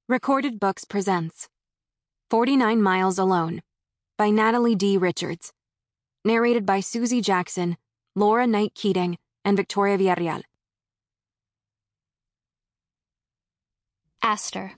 Recorded Books presents 49 Miles Alone by Natalie D. Richards. Narrated by Susie Jackson, Laura Knight Keating, and Victoria Villarreal. Aster.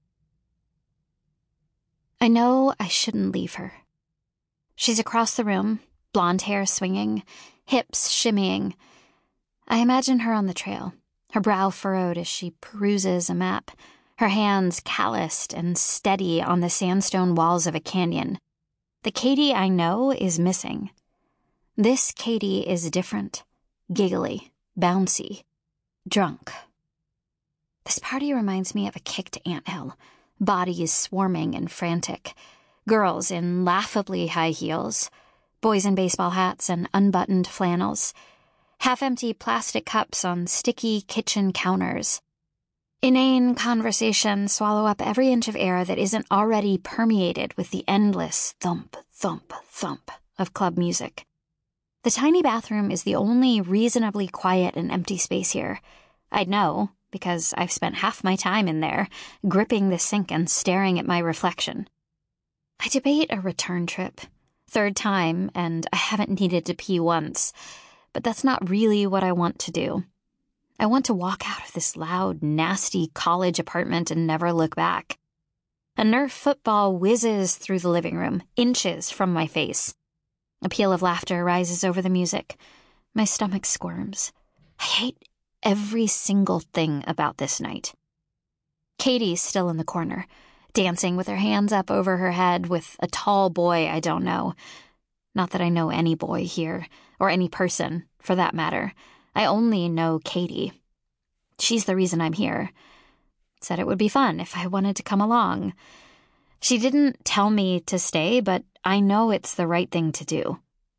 I know I shouldn't leave her. She's across the room, blonde hair swinging, hips shimmying. I imagine her on the trail, her brow furrowed as she peruses a map, her hands calloused and steady on the sandstone walls of a canyon. The Katie I know is missing. This Katie is different, giggly, bouncy, drunk. This party reminds me of a kicked anthill, bodies swarming and frantic, girls in laughably high heels, boys in baseball hats and unbuttoned flannels, half-empty plastic cups on sticky kitchen counters. Inane conversations swallow up every inch of air that isn't already permeated with the endless thump, thump, thump of club music. The tiny bathroom is the only reasonably quiet and empty space here. I'd know, because I've spent half my time in there, gripping the sink and staring at my reflection. I debate a return trip. Third time, and I haven't needed to pee once. But that's not really what I want to do. I want to walk out of this loud, nasty college apartment and never look back. A Nerf football whizzes through the living room, inches from my face. A peal of laughter rises over the music. My stomach squirms. I hate every single thing about this night. Katie's still in the corner, dancing with her hands up over her head with a tall boy I don't know. Not that I know any boy here, or any person, for that matter. I only know Katie. She's the reason I'm here. Said it would be fun if I wanted to come along. She didn't tell me to stay, but I know it's the right thing to do.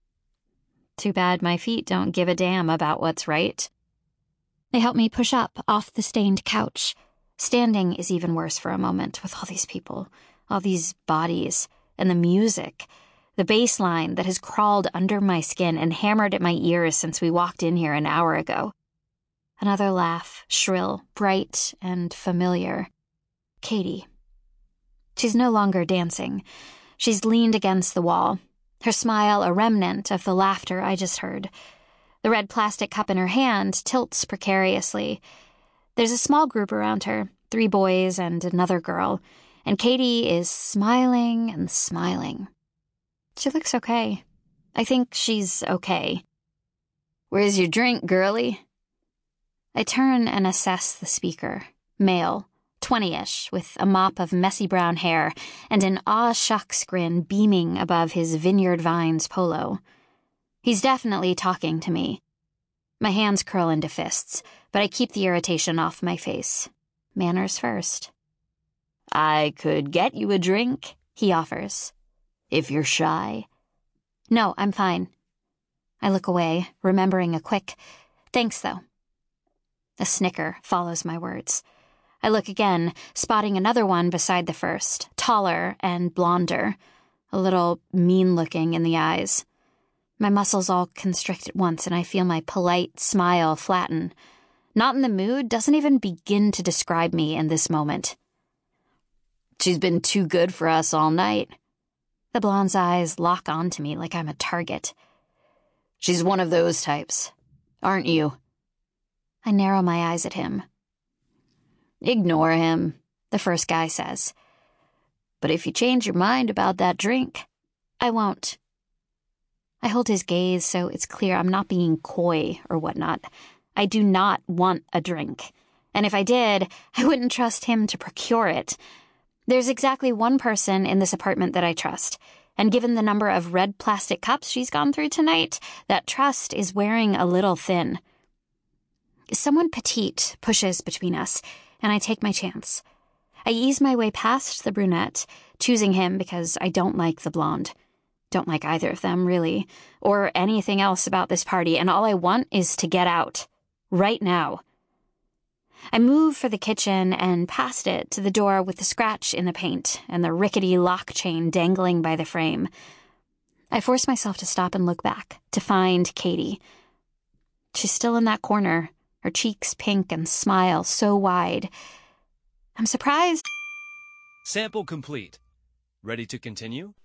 Too bad my feet don't give a damn about what's right. They help me push up off the stained couch. Standing is even worse for a moment with all these people, all these bodies, and the music. The bass line that has crawled under my skin and hammered at my ears since we walked in here an hour ago. Another laugh, shrill, bright, and familiar. Katie. She's no longer dancing. She's leaned against the wall, her smile a remnant of the laughter I just heard. The red plastic cup in her hand tilts precariously. There's a small group around her, 3 boys and another girl, and Katie is smiling and smiling. She looks okay. I think she's okay. Where's your drink, girlie? I turn and assess the speaker. Male, 20-ish, with a mop of messy brown hair and an aw-shucks grin beaming above his Vineyard Vines polo. He's definitely talking to me. My hands curl into fists, but I keep the irritation off my face. Manners first. I could get you a drink, he offers. If you're shy. No, I'm fine. I look away, remembering a quick, thanks though. A snicker follows my words. I look again, spotting another one beside the first, taller and blonder, a little mean-looking in the eyes. My muscles all constrict at once, and I feel my polite smile flatten. Not in the mood doesn't even begin to describe me in this moment. She's been too good for us all night. The blonde's eyes lock onto me like I'm a target. She's one of those types, aren't you? I narrow my eyes at him. Ignore him, the first guy says. But if you change your mind about that drink, I won't. I hold his gaze so it's clear I'm not being coy or whatnot. I do not want a drink. And if I did, I wouldn't trust him to procure it. There's exactly one person in this apartment that I trust, and given the number of red plastic cups she's gone through tonight, that trust is wearing a little thin. Someone petite pushes between us, and I take my chance. I ease my way past the brunette, choosing him because I don't like the blonde. Don't like either of them, really, or anything else about this party, and all I want is to get out. Right now. I move for the kitchen and past it to the door with the scratch in the paint and the rickety lock chain dangling by the frame. I force myself to stop and look back, to find Katie. She's still in that corner, her cheeks pink and smile so wide. I'm surprised Sample complete. Ready to continue?